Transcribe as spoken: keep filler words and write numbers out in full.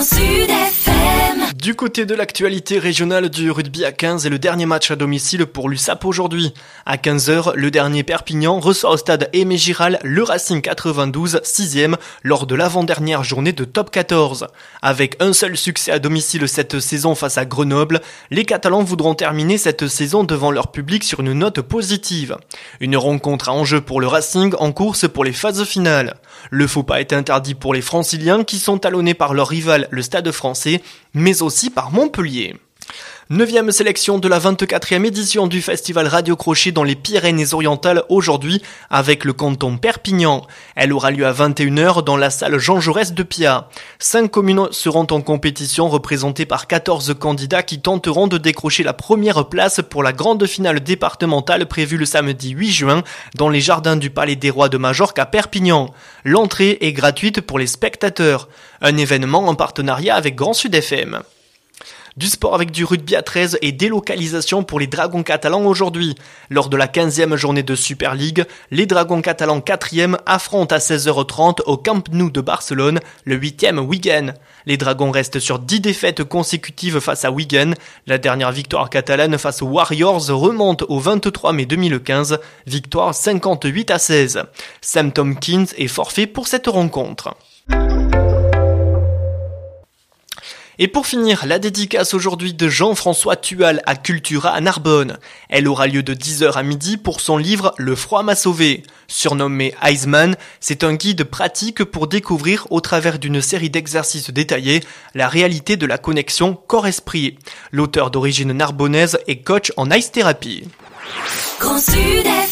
Grand Sud F M. Du côté de l'actualité régionale du rugby à quinze et le dernier match à domicile pour l'U S A P aujourd'hui. À quinze heures, le dernier Perpignan reçoit au stade Aimé Giral le Racing quatre-vingt-douze, sixième, lors de l'avant-dernière journée de top quatorze. Avec un seul succès à domicile cette saison face à Grenoble, les Catalans voudront terminer cette saison devant leur public sur une note positive. Une rencontre à enjeu pour le Racing en course pour les phases finales. Le faux pas est interdit pour les Franciliens qui sont talonnés par leur rival, le Stade français, mais aussi par Montpellier. Neuvième sélection de la vingt-quatrième édition du festival Radio Crochet dans les Pyrénées-Orientales aujourd'hui avec le canton Perpignan. Elle aura lieu à vingt et une heures dans la salle Jean Jaurès de Piat. Cinq communes seront en compétition représentées par quatorze candidats qui tenteront de décrocher la première place pour la grande finale départementale prévue le samedi huit juin dans les jardins du Palais des Rois de Majorque à Perpignan. L'entrée est gratuite pour les spectateurs. Un événement en partenariat avec Grand Sud F M. Du sport avec du rugby à treize et délocalisation pour les Dragons catalans aujourd'hui. Lors de la quinzième journée de Super League, les Dragons catalans quatrième affrontent à seize heures trente au Camp Nou de Barcelone le huitième Wigan. Les Dragons restent sur dix défaites consécutives face à Wigan. La dernière victoire catalane face aux Warriors remonte au vingt-trois mai deux mille quinze, victoire cinquante-huit à seize. Sam Tompkins est forfait pour cette rencontre. Et pour finir, la dédicace aujourd'hui de Jean-François Tual à Cultura à Narbonne. Elle aura lieu de dix heures à midi pour son livre Le froid m'a sauvé. Surnommé Iceman, c'est un guide pratique pour découvrir, au travers d'une série d'exercices détaillés, la réalité de la connexion corps-esprit. L'auteur d'origine narbonnaise est coach en ice thérapie. Grand Sud F M.